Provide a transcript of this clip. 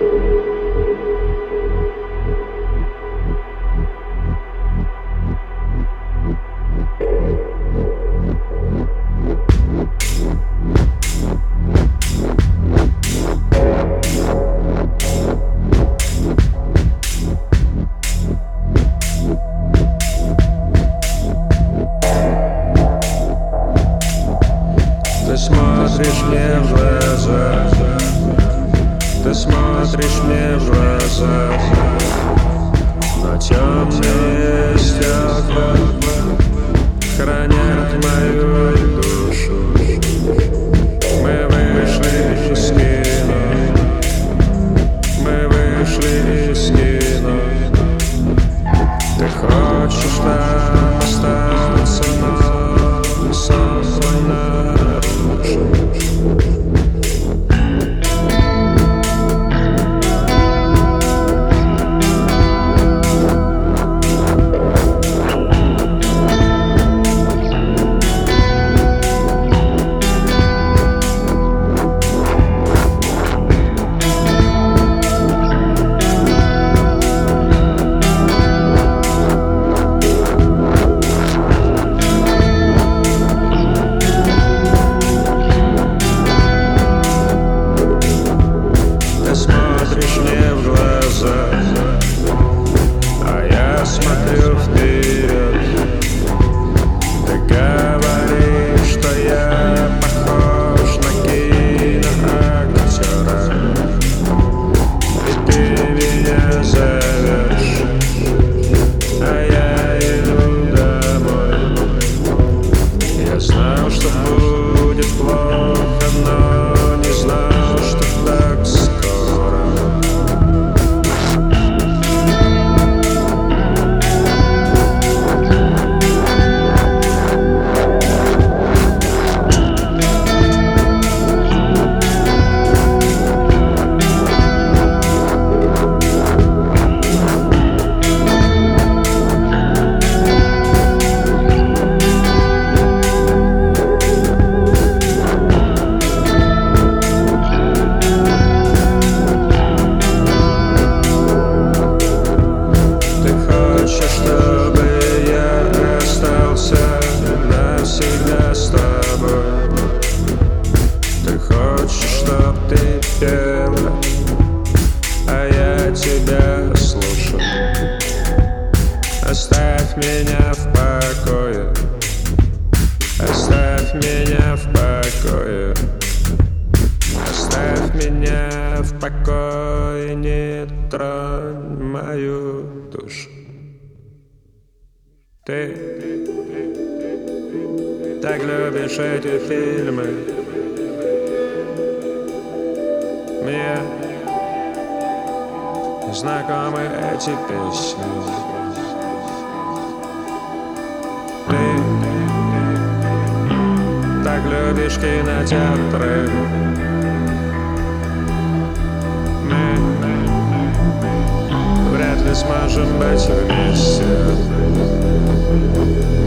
Ты смотришь мне в глаза, ты смотришь мне в глаза, но темные стекла хранят мою душу. Мы вышли из кино, мы вышли из кино. Ты хочешь там остаться, но сон нарушишь. Смотришь мне в глаза, а я смотрю вперед. Ты говоришь, что я похож на киноактера, и ты меня зовешь, а я иду домой. Я знал, что будет плохо, но не знал, что так скоро. Чтобы я остался навсегда с тобой. Ты хочешь, чтоб ты пела, а я тебя слушал. Оставь меня в покое, оставь меня в покое, оставь меня в покое, не тронь мою душу. Ты так любишь эти фильмы, мне знакомы эти песни. Ты так любишь кинотеатры, мы вряд ли сможем быть вместе.